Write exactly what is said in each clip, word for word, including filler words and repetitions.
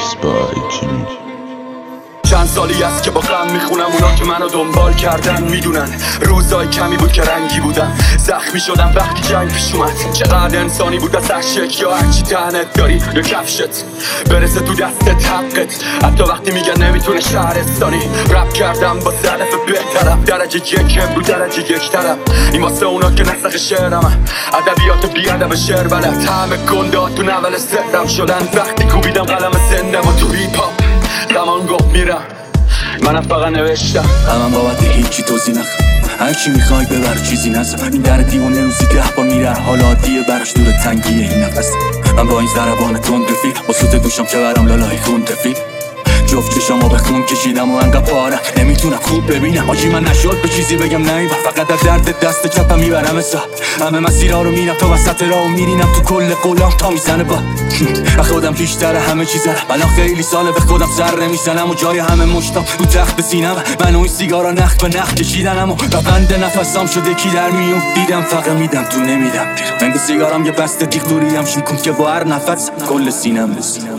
Mixed by Jimmy. چند سالی است که با غم میخونم اونا که منو دنبال کردن میدونن روزای کمی بود که رنگی بودم، زخمی شدم وقتی جنگ پیش اومد. چقدر انسانی بود از عشق یا هرچی تنت داری یا کفشت برسه تو دستت حقت، حتی وقتی میگن نمیتونه شهرستانی. رپ کردم با صرف بهترم، درجه یک رو درجه یک ترم. این واسه اونا که نسخ شعرم، ادبیات بی ادب شعر بلد. همه گندات تو نول سرم شدن وقتی کوبیدم قلم سندم و تو هیپ هاپ زمان گفت میرم، منم فقط نوشتم. من بابت هیچی توضیح نکن، هر چی میخوای ببر چیزی نزن. این در دیوانه روزی ده بار میره، حالا عادیه براش دور تنگیه این نفس. من با این ضربان تند رفیق با سوت دوشم که برم لالای خون تفیق. جفت چشامو به خون کشیدم و انقدر پاره نمیتونم خوب ببینم. آجی من نشد به چیزی بگم نمیبر، فقط از درد دست چپم میبرم حساب. همه مسیرها رو میرم تا وسط راهو میرینم تو کل قولام تا میزنه با خودم بیشتره همه چیزه. من خیلی ساله به خودم سر نمیزنم و جای همه مشتام رو تخت سینم. من و این سیگارا نخ به نخ کشیدنم و بند نفسام شده کی در میون دیدم فقط میدم تو نمیدم. رنگ سیگارام یه بسته دیخ دوریم شیکم که با هر نفس کل سینم رسیدم.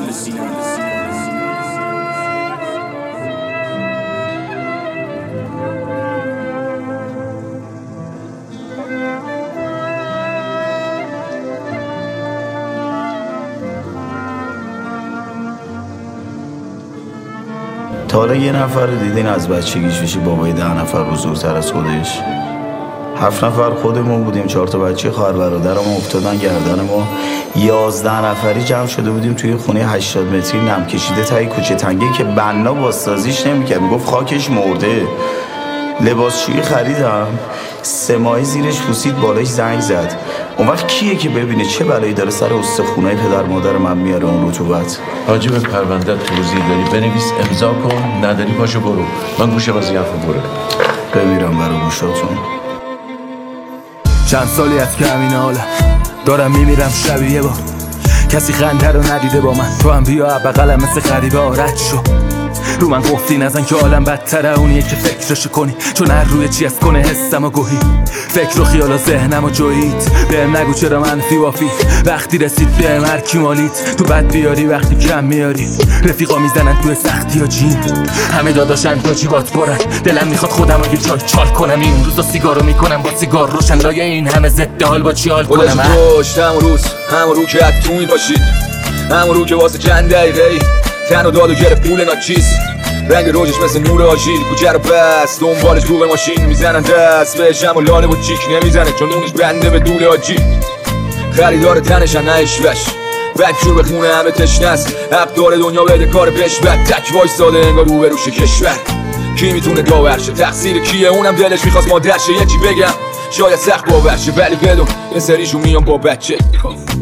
تا حالا یه نفر رو دیدین از بچگیش بشه بابای ده نفر بزرگتر از خودش؟ هفت نفر خودمون بودیم، چهار تا بچه خواهر برادرم افتادن گردن ما. یازده نفری جمع شده بودیم توی خونه هشتاد متری نم کشیده تای کوچه تنگی که بنا بازسازیش نمیکرد، میگفت خاکش مرده. لباسشویی خریدم، سه ماهی زیرش پوسید، بالاش زنگ زد. اون وقت کیه که ببینه چه بلایی داره سر استخونای پدر مادر من میاره اون رطوبت؟ حاجی به پرونده توضیح داری بنویس امضا کن، نداری پاشو برو. من گوشه وظیفه برو بمیرم برای گوشاتون. چند سالی از که همین حالا دارم میمیرم شبیه با کسی خنده رو ندیده با من. تو هم بیا بغلم مثل غریبه رد شو، رو من گفتی نزن که عالم بدتره اونیه که فکرشو کنی، چون هر روی چی از کنه حسم و گوهی. فکر و خیال و ذهنم و جویید بهم نگو چرا منفی وافی. وقتی رسید بهم هر کی مالید، تو بد بیاری وقتی کم میاری. رفیقا میزنن توی سختی و جین، همه داداشن تا جیبات برن. دلم میخواد خودم رو یه جای چال کنم، این روزا سیگارو میکنم با سیگار روشن. لایه این همه ضد حال با چی حال کنم؟ پشت همون روز همون رو که تو میپاشید، همون رو که واسه چند دقیقه تن و داد و گرفت پول ناچیز. رنگ روزش مثل نور آژیر، کوچه رو بس دنبالش رو به ماشین میزنن دست بهش. هم و لاله و چیک نمیزنه چون اونش بنده به دول آجی. خریدار تنشن نه اشوش، بدجور به خونه همه تشنه است. حق داره دنیا بده کار پیش بد، تک وایستاده انگار رو به روش کشور. کی میتونه داورشه؟ تقصیر کیه؟ اونم دلش میخواست مادرشه. یکی بگم شاید سخت باورشه ولی بدون یه سریشون میان با بچه.